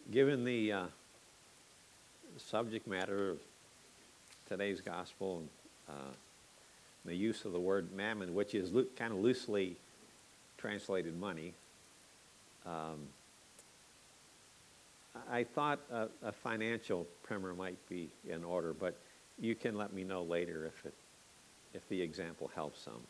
Given the subject matter of today's gospel, the use of the word mammon, which is kind of loosely translated money, I thought a financial primer might be in order, but you can let me know later if the example helps some.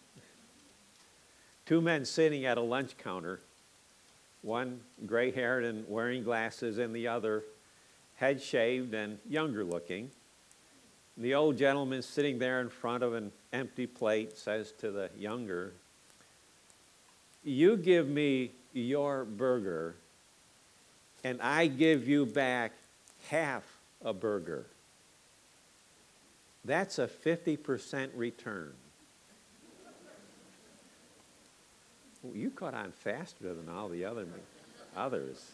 Two men sitting at a lunch counter, one gray-haired and wearing glasses, and the other head-shaved and younger looking. The old gentleman sitting there in front of an empty plate says to the younger, "You give me your burger, and I give you back half a burger. That's a 50% return." Well, you caught on faster than all the others.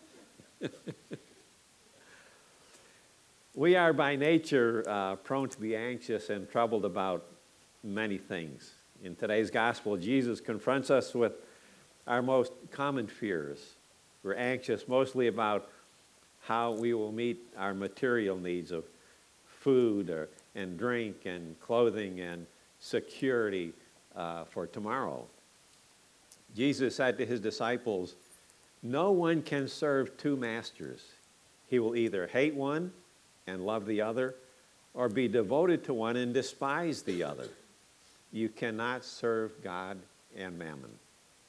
We are by nature prone to be anxious and troubled about many things. In today's gospel, Jesus confronts us with our most common fears. We're anxious mostly about how we will meet our material needs of food and drink and clothing and security for tomorrow. Jesus said to his disciples, "No one can serve two masters. He will either hate one and love the other, or be devoted to one and despise the other. You cannot serve God and mammon."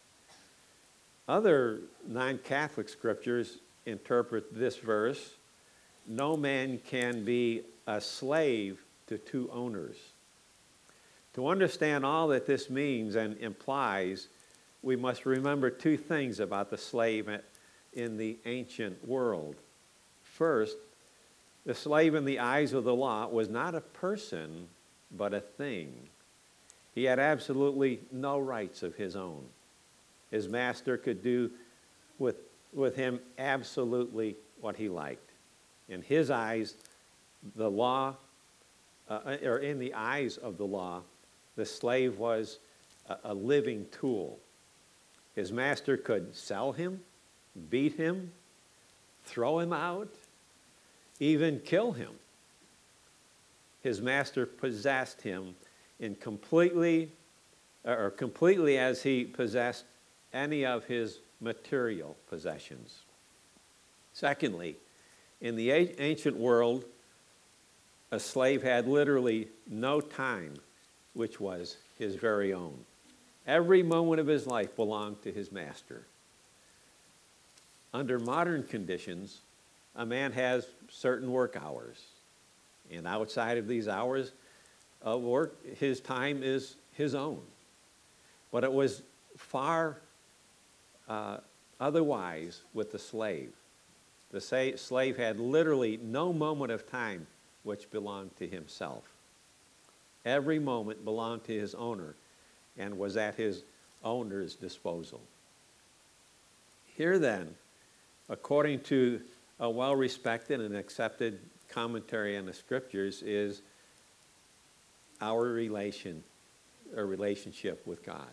Other non-Catholic scriptures interpret this verse, "No man can be a slave to two owners." To understand all that this means and implies, we must remember two things about the slave in the ancient world. First, the slave in the eyes of the law was not a person, but a thing. He had absolutely no rights of his own. His master could do with him absolutely what he liked. In his eyes, the law, or in the eyes of the law, the slave was a living tool. His master could sell him, beat him, throw him out, even kill him. His master possessed him completely as he possessed any of his material possessions. Secondly, in the ancient world, a slave had literally no time which was his very own. Every moment of his life belonged to his master. Under modern conditions, a man has certain work hours, and outside of these hours of work, his time is his own. But it was far otherwise with the slave. The slave had literally no moment of time which belonged to himself. Every moment belonged to his owner and was at his owner's disposal. Here then, according to a well-respected and accepted commentary on the scriptures, is our relationship with God.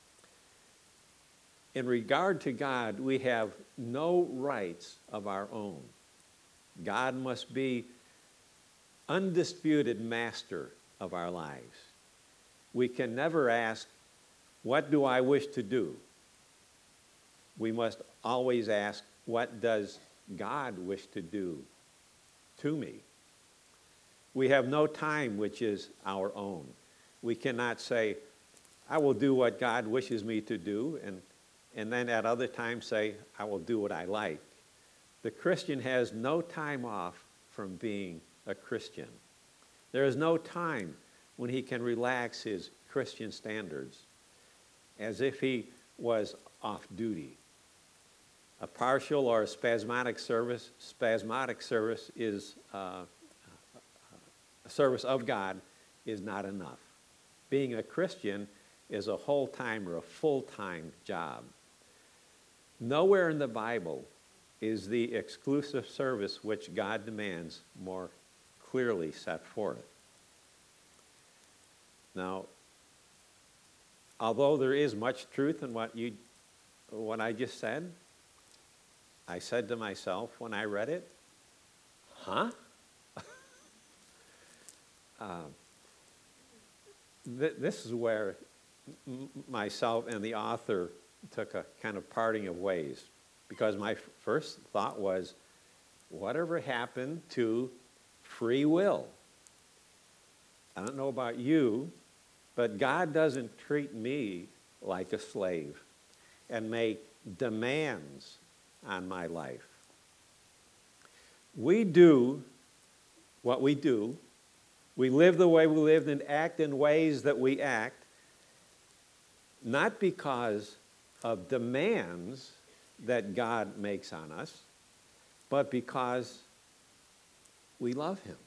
In regard to God, we have no rights of our own. God must be undisputed master of our lives. We can never ask, "What do I wish to do?" We must always ask, "What does God wish to do to me?" We have no time which is our own. We cannot say, "I will do what God wishes me to do," and then at other times say, "I will do what I like." The Christian has no time off from being a Christian. There is no time when he can relax his Christian standards as if he was off duty. A partial or a spasmodic service is a service of God is not enough. Being a Christian is a whole-time or a full-time job. Nowhere in the Bible is the exclusive service which God demands more clearly set forth. Now, although there is much truth in what I just said, I said to myself when I read it, huh? This is where myself and the author took a kind of parting of ways, because my first thought was, whatever happened to free will? I don't know about you, but God doesn't treat me like a slave and make demands on my life. We do what we do. We live the way we live and act in ways that we act, not because of demands that God makes on us, but because we love him.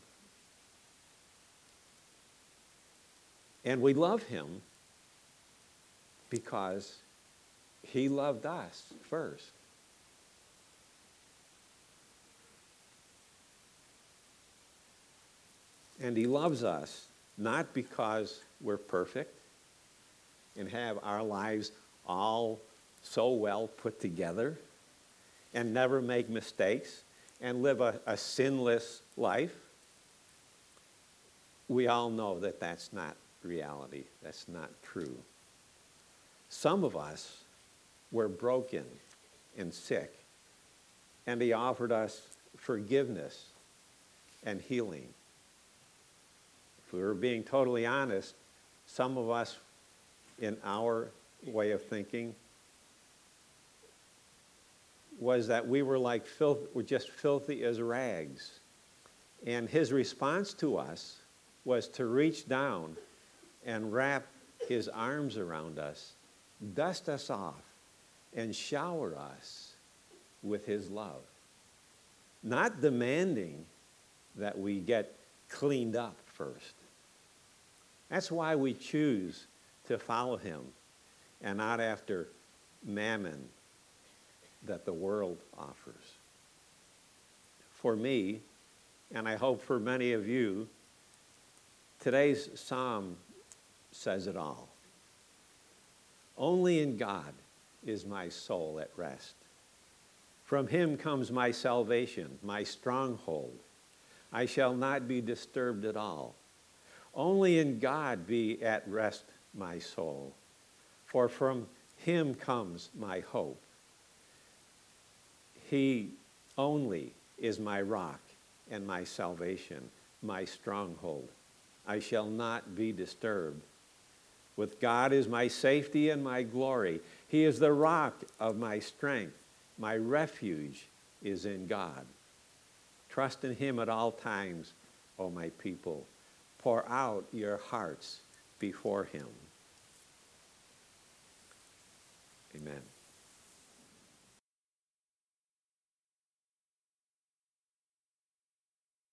And we love him because he loved us first. And he loves us not because we're perfect and have our lives all so well put together and never make mistakes and live a sinless life. We all know that that's not reality. That's not true. Some of us were broken and sick, and he offered us forgiveness and healing. If we were being totally honest, some of us, in our way of thinking, was that we were like we're just filthy as rags. And his response to us was to reach down and wrap his arms around us, dust us off, and shower us with his love. Not demanding that we get cleaned up first. That's why we choose to follow him and not after mammon that the world offers. For me, and I hope for many of you, today's psalm says it all. Only in God is my soul at rest. From him comes my salvation, my stronghold. I shall not be disturbed at all. Only in God be at rest my soul, for from him comes my hope. He only is my rock and my salvation, my stronghold. I shall not be disturbed. With God is my safety and my glory. He is the rock of my strength. My refuge is in God. Trust in him at all times, O my people. Pour out your hearts before him. Amen.